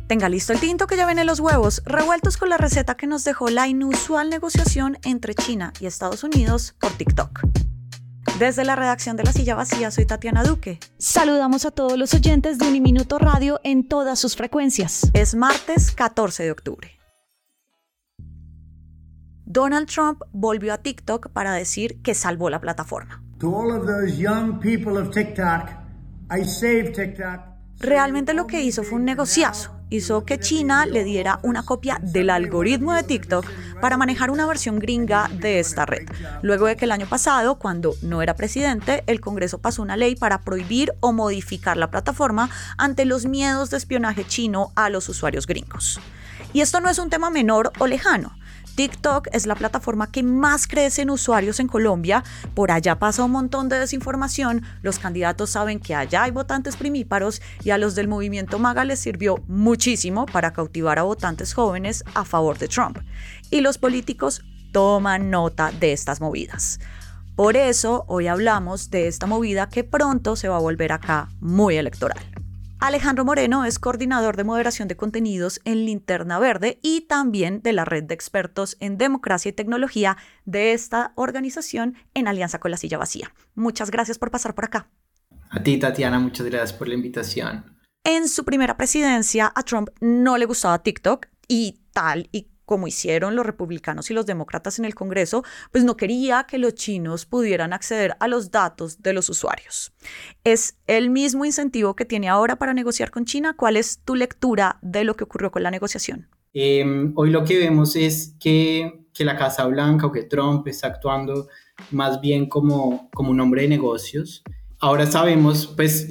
Tenga listo el tinto que ya viene los huevos, revueltos con la receta que nos dejó la inusual negociación entre China y Estados Unidos por TikTok. Desde la redacción de La Silla Vacía, soy Tatiana Duque. Saludamos a todos los oyentes de Uniminuto Radio en todas sus frecuencias. Es martes 14 de octubre. Donald Trump volvió a TikTok para decir que salvó la plataforma. To all of those young people of TikTok, I saved TikTok. Realmente lo que hizo fue un negociazo. Hizo que China le diera una copia del algoritmo de TikTok para manejar una versión gringa de esta red. Luego de que el año pasado, cuando no era presidente, el Congreso pasó una ley para prohibir o modificar la plataforma ante los miedos de espionaje chino a los usuarios gringos. Y esto no es un tema menor o lejano. TikTok es la plataforma que más crece en usuarios en Colombia. Por allá pasa un montón de desinformación. Los candidatos saben que allá hay votantes primíparos y a los del movimiento MAGA les sirvió muchísimo para cautivar a votantes jóvenes a favor de Trump. Y los políticos toman nota de estas movidas. Por eso hoy hablamos de esta movida que pronto se va a volver acá muy electoral. Alejandro Moreno es coordinador de moderación de contenidos en Linterna Verde y también de la red de expertos en democracia y tecnología de esta organización en alianza con La Silla Vacía. Muchas gracias por pasar por acá. A ti, Tatiana, muchas gracias por la invitación. En su primera presidencia a Trump no le gustaba TikTok y tal y como hicieron los republicanos y los demócratas en el Congreso, pues no quería que los chinos pudieran acceder a los datos de los usuarios. ¿Es el mismo incentivo que tiene ahora para negociar con China? ¿Cuál es tu lectura de lo que ocurrió con la negociación? Hoy lo que vemos es que la Casa Blanca o que Trump está actuando más bien como un hombre de negocios. Ahora sabemos pues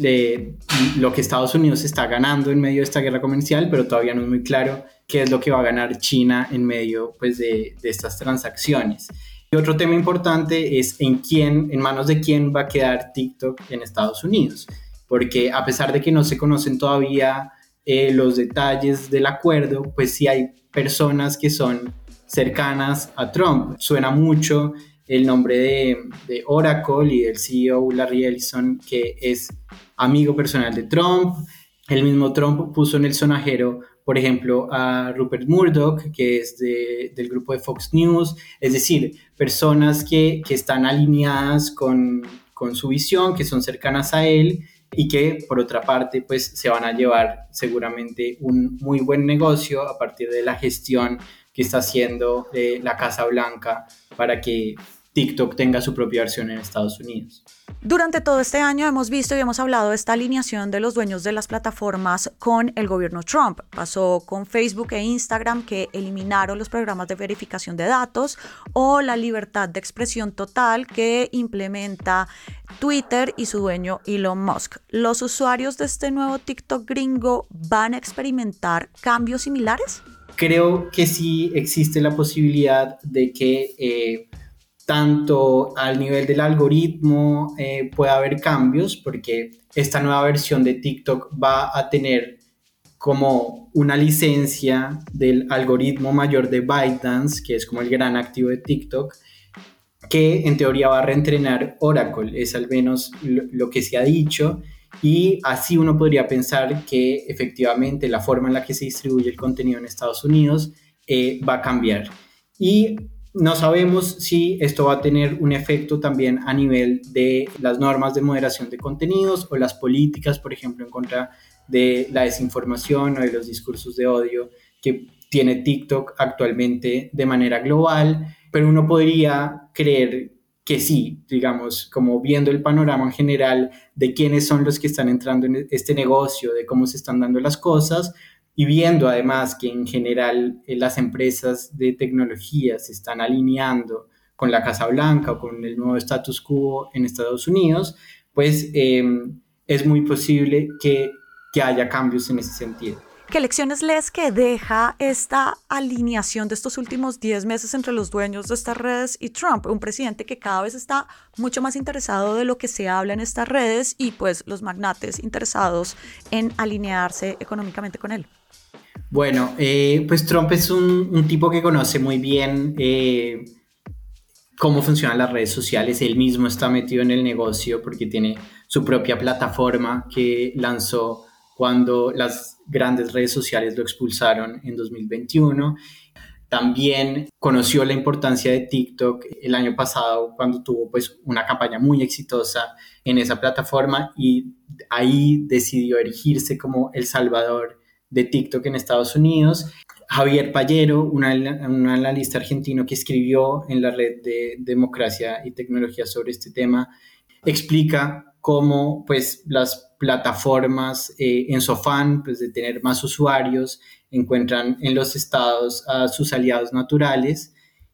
lo que Estados Unidos está ganando en medio de esta guerra comercial, pero todavía no es muy claro qué es lo que va a ganar China en medio pues, de estas transacciones. Y otro tema importante es en manos de quién va a quedar TikTok en Estados Unidos, porque a pesar de que no se conocen todavía los detalles del acuerdo, pues sí hay personas que son cercanas a Trump. Suena mucho el nombre de Oracle y del CEO Larry Ellison, que es amigo personal de Trump. El mismo Trump puso en el sonajero, por ejemplo, a Rupert Murdoch, que es del grupo de Fox News. Es decir, personas que están alineadas con su visión, que son cercanas a él y que, por otra parte, pues se van a llevar seguramente un muy buen negocio a partir de la gestión que está haciendo la Casa Blanca para que TikTok tenga su propia versión en Estados Unidos. Durante todo este año hemos visto y hemos hablado de esta alineación de los dueños de las plataformas con el gobierno Trump. Pasó con Facebook e Instagram, que eliminaron los programas de verificación de datos, o la libertad de expresión total que implementa Twitter y su dueño Elon Musk. ¿Los usuarios de este nuevo TikTok gringo van a experimentar cambios similares? Creo que sí existe la posibilidad de que tanto al nivel del algoritmo pueda haber cambios, porque esta nueva versión de TikTok va a tener como una licencia del algoritmo mayor de ByteDance, que es como el gran activo de TikTok, que en teoría va a reentrenar Oracle, es al menos lo que se ha dicho, y así uno podría pensar que efectivamente la forma en la que se distribuye el contenido en Estados Unidos va a cambiar. Y no sabemos si esto va a tener un efecto también a nivel de las normas de moderación de contenidos o las políticas, por ejemplo, en contra de la desinformación o de los discursos de odio que tiene TikTok actualmente de manera global, pero uno podría creer que sí, digamos, como viendo el panorama en general de quiénes son los que están entrando en este negocio, de cómo se están dando las cosas, y viendo además que en general las empresas de tecnología se están alineando con la Casa Blanca o con el nuevo status quo en Estados Unidos, pues es muy posible que haya cambios en ese sentido. ¿Qué lecciones lees que deja esta alineación de estos últimos 10 meses entre los dueños de estas redes y Trump? Un presidente que cada vez está mucho más interesado de lo que se habla en estas redes y pues los magnates interesados en alinearse económicamente con él. Bueno, pues Trump es un tipo que conoce muy bien cómo funcionan las redes sociales. Él mismo está metido en el negocio porque tiene su propia plataforma que lanzó cuando las grandes redes sociales lo expulsaron en 2021. También conoció la importancia de TikTok el año pasado cuando tuvo pues una campaña muy exitosa en esa plataforma y ahí decidió erigirse como el salvador de TikTok en Estados Unidos. Javier Pallero, un analista argentino que escribió en la red de Democracia y Tecnología sobre este tema, explica cómo pues, las plataformas en su afán pues, de tener más usuarios encuentran en los estados a sus aliados naturales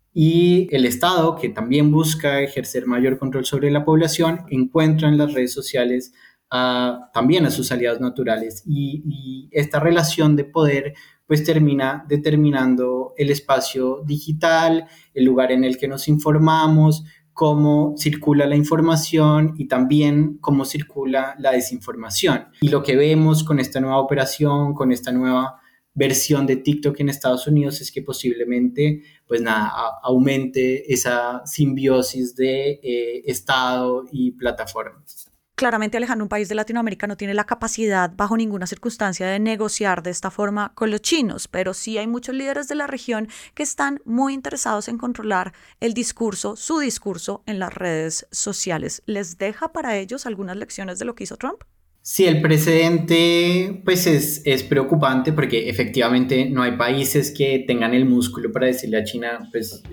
y el Estado, que también busca ejercer mayor control sobre la población, encuentra en las redes sociales también a sus aliados naturales y esta relación de poder pues termina determinando el espacio digital, el lugar en el que nos informamos, cómo circula la información y también cómo circula la desinformación. Y lo que vemos con esta nueva operación, con esta nueva versión de TikTok en Estados Unidos es que posiblemente, pues nada, aumente esa simbiosis de Estado y plataformas. Claramente, Alejandro, un país de Latinoamérica no tiene la capacidad bajo ninguna circunstancia de negociar de esta forma con los chinos, pero sí hay muchos líderes de la región que están muy interesados en controlar el discurso, su discurso en las redes sociales. ¿Les deja para ellos algunas lecciones de lo que hizo Trump? Sí, el precedente pues es preocupante porque efectivamente no hay países que tengan el músculo para decirle a China, pues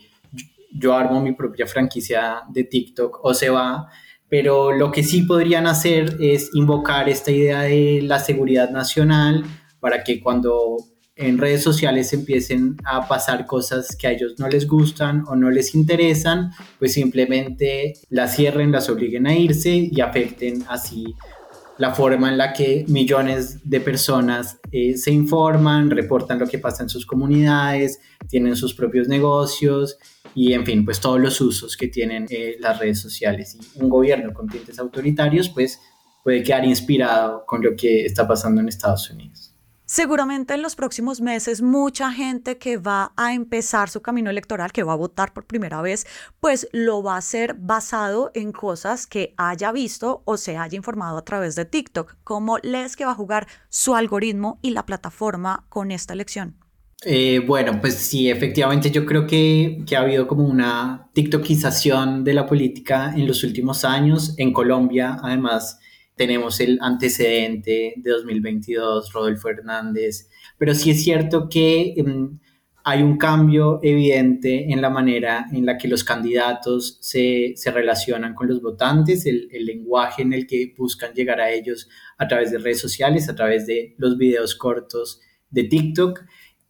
yo armo mi propia franquicia de TikTok o se va. Pero lo que sí podrían hacer es invocar esta idea de la seguridad nacional para que cuando en redes sociales empiecen a pasar cosas que a ellos no les gustan o no les interesan, pues simplemente las cierren, las obliguen a irse y afecten así la forma en la que millones de personas se informan, reportan lo que pasa en sus comunidades, tienen sus propios negocios y, en fin, pues todos los usos que tienen las redes sociales. Y un gobierno con tintes autoritarios, pues puede quedar inspirado con lo que está pasando en Estados Unidos. Seguramente en los próximos meses mucha gente que va a empezar su camino electoral, que va a votar por primera vez, pues lo va a hacer basado en cosas que haya visto o se haya informado a través de TikTok. ¿Cómo lees que va a jugar su algoritmo y la plataforma con esta elección? Bueno, pues sí, efectivamente yo creo que ha habido como una tiktokización de la política en los últimos años. En Colombia, además, tenemos el antecedente de 2022, Rodolfo Hernández, pero sí es cierto que hay un cambio evidente en la manera en la que los candidatos se relacionan con los votantes, el lenguaje en el que buscan llegar a ellos a través de redes sociales, a través de los videos cortos de TikTok.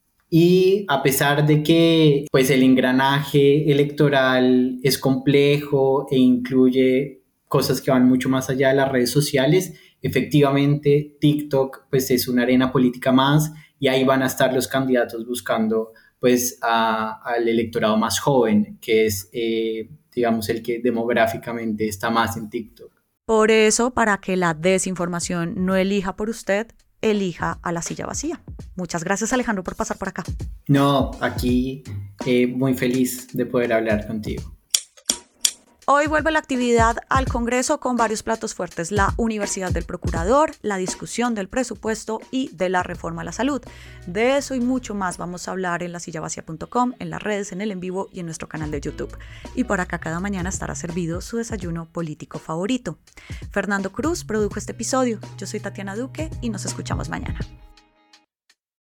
Y a pesar de que pues, el engranaje electoral es complejo e incluye cosas que van mucho más allá de las redes sociales, efectivamente TikTok pues, es una arena política más y ahí van a estar los candidatos buscando pues, al electorado más joven, que es, digamos, el que demográficamente está más en TikTok. Por eso, para que la desinformación no elija por usted, elija a la silla vacía. Muchas gracias, Alejandro, por pasar por acá. No, aquí muy feliz de poder hablar contigo. Hoy vuelve la actividad al Congreso con varios platos fuertes: la Universidad del Procurador, la discusión del presupuesto y de la reforma a la salud. De eso y mucho más vamos a hablar en lasillavacia.com, en las redes, en el en vivo y en nuestro canal de YouTube. Y por acá cada mañana estará servido su desayuno político favorito. Fernando Cruz produjo este episodio. Yo soy Tatiana Duque y nos escuchamos mañana.